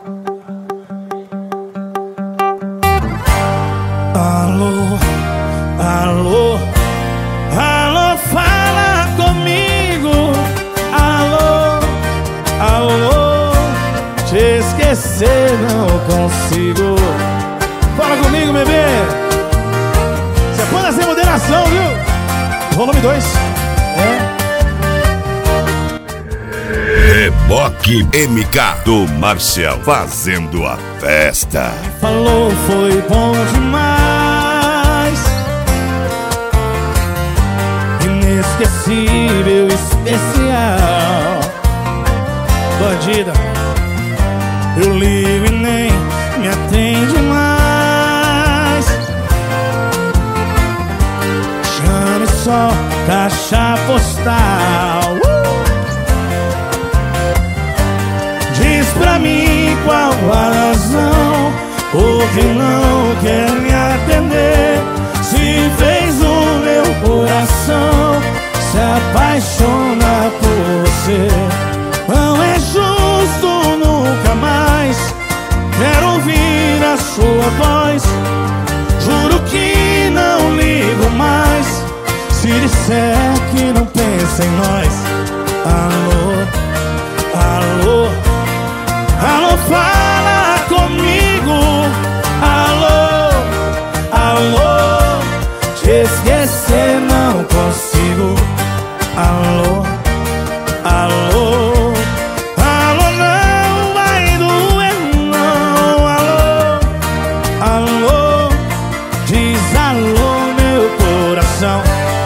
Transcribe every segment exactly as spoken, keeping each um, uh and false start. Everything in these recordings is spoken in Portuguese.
Alô, alô, alô, fala comigo. Alô, alô, te esquecer não consigo. Fala comigo, bebê. Você põe sem moderação, viu? Volume dois. É. Reboque M K do Marcel fazendo a festa. Falou, foi bom demais, inesquecível, especial. Bandida, eu ligo e nem me atende mais. Chame só caixa postal. uh! Diz pra mim qual a razão, porque não quer me atender. Se fez o meu coração se apaixona por você. Não é justo, nunca mais quero ouvir a sua voz. Juro que não ligo mais se disser que não pensa em nós. Alô, alô, alô, fala comigo. Alô, alô, te esquecer não consigo. Alô, alô, alô, não vai doer não. Alô, alô, diz alô meu coração.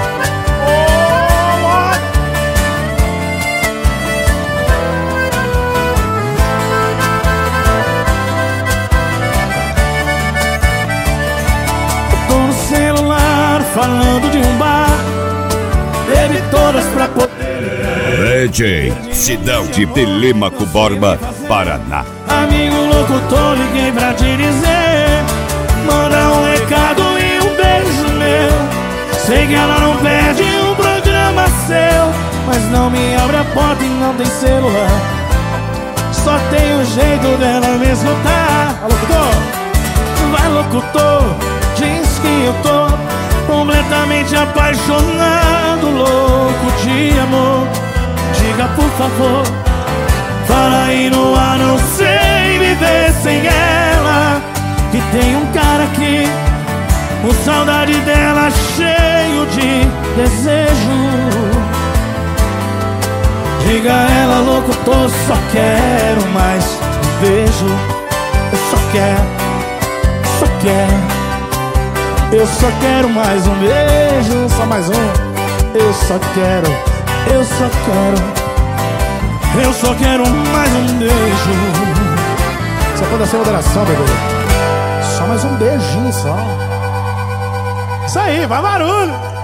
Falando de um bar, bebe todas pra poder. D J Sidão de Telêmaco Borba, Paraná. Amigo locutor, liguei pra te dizer, manda um recado e um beijo meu. Sei que ela não perde um programa seu, mas não me abre a porta e não tem celular. Só tem o jeito dela me escutar. Alô, locutor, vai locutor, diz que eu tô completamente apaixonado, louco de amor. Diga por favor, fala aí no ar, não sei viver sem ela. Que tem um cara aqui, com saudade dela, cheio de desejo. Diga a ela, locutor, só quero mais um beijo. Eu só quero, só quero. Eu só quero mais um beijo, só mais um. Eu só quero, eu só quero, eu só quero mais um beijo. Você pode ser moderação, bebê. Só mais um beijinho só. Isso aí, vai barulho.